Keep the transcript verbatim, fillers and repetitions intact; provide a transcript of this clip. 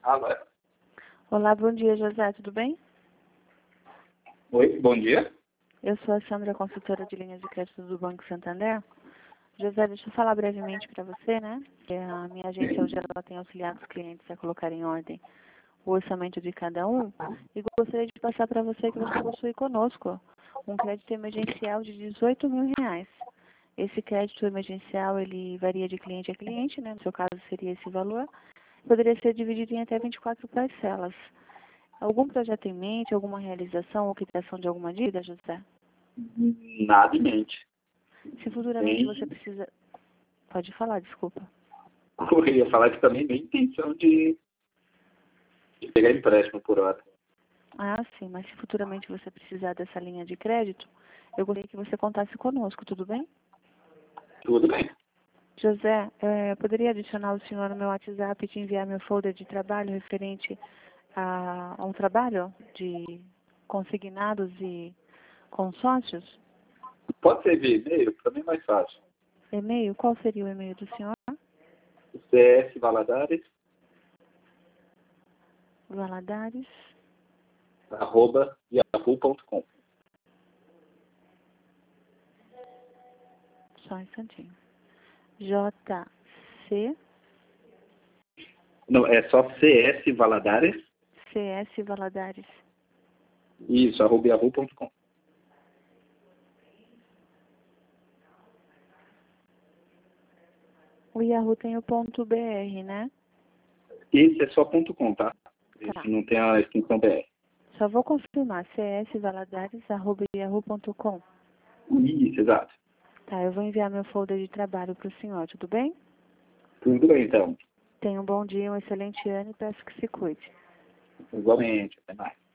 Alô? Olá, bom dia, José, tudo bem? Oi, bom dia. Eu sou a Sandra, consultora de linhas de crédito do Banco Santander. José, deixa eu falar brevemente para você, né? Que a minha agência hoje ela tem auxiliado os clientes a colocar em ordem o orçamento de cada um. E gostaria de passar para você que você possui conosco um crédito emergencial de dezoito mil reais. Esse crédito emergencial, ele varia de cliente a cliente, né? No seu caso seria esse valor. Poderia ser dividido em até vinte e quatro parcelas. Algum projeto em mente, alguma realização ou quitação de alguma dívida, José? Nada em mente. Se futuramente Nem, você precisa... Pode falar, desculpa. eu ia falar que também nem intenção de, de pegar empréstimo por hora. Ah, sim, mas se futuramente você precisar dessa linha de crédito, eu gostaria que você contasse conosco, tudo bem? Tudo bem. José, eh, poderia adicionar o senhor no meu WhatsApp e te enviar meu folder de trabalho referente a, a um trabalho de consignados e consórcios? Pode ser via e-mail, para mim é mais fácil. E-mail? Qual seria o e-mail do senhor? C S Valadares, Valadares. arroba yahoo ponto com. Só um instantinho. J C Não, é só C S Valadares, C S Valadares. isso, arroba yahoo ponto com. O Yahoo tem o ponto .br, né? Esse é só ponto .com, tá? Esse Tá. não tem a extensão B R. Só vou confirmar. C S Valadares, arroba yahoo ponto com. Isso, exato. Tá, eu vou enviar meu folder de trabalho para o senhor, tudo bem? Tudo bem, então. Tenha um bom dia, um excelente ano e peço que se cuide. Igualmente. Até mais.